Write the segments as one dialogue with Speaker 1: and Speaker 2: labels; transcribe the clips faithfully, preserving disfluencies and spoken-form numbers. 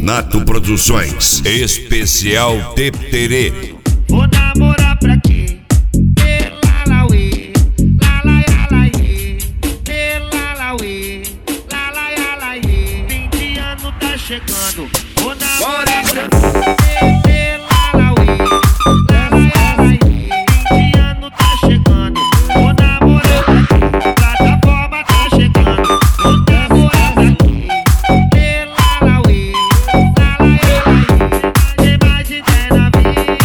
Speaker 1: Nato Produções, especial Teterê.
Speaker 2: Vou namorar pra quê? Ê, lalauê, lalaialaê, ê, lalauê, lalaialaê. Vinte anos tá chegando, vou namorar pra quê? Ê, lalauê, lalaialaê. Vinte anos tá chegando, vou namorar pra quê? Plataforma tá chegando, vou namorar pra quê? Ê, lalauê, lalaialaê. Tem mais de dez na via.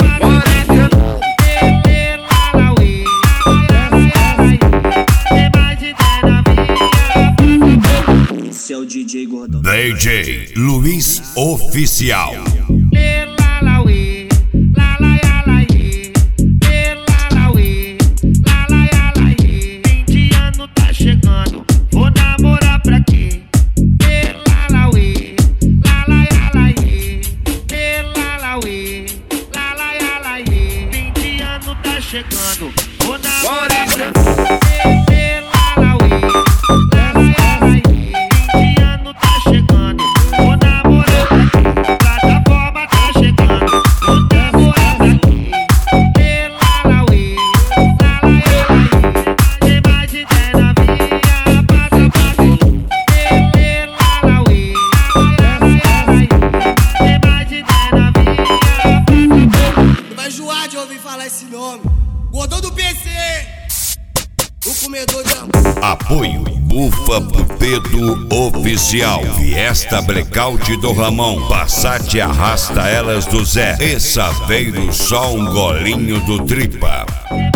Speaker 3: Esse é o D J Gordão.
Speaker 1: D J Luiz Oficial.
Speaker 2: Ê, lalauê, lalaialaê, ê, lalauê, lalaialaê. Vinte anos tá chegando, vou namorar pra quê? Ê, lalauê, lalaialaê, ê, lalauê, lalaialaê. Vinte anos tá chegando, vou namorar pra quê? Ê, lalauê, lalaialaê. Vinte anos tá chegando, vou namorar pra quê? Plataforma tá chegando, vou namorar pra quê? Ê, lalauê, lalaialaê. Tem mais de dez na via, passa pra mim. Ê, lalauê, lalaialaê. Tem mais de dez na via, passa pra mim.
Speaker 4: Vai enjoar de ouvir falar esse nome. Gordão do P C, o comedor de amor.
Speaker 1: Apoio Bufa Pupedo Oficial. Fiesta Blackout do Ramon. Passat Arrasta Elas do Zé. Essa veio só um golinho do Tripa.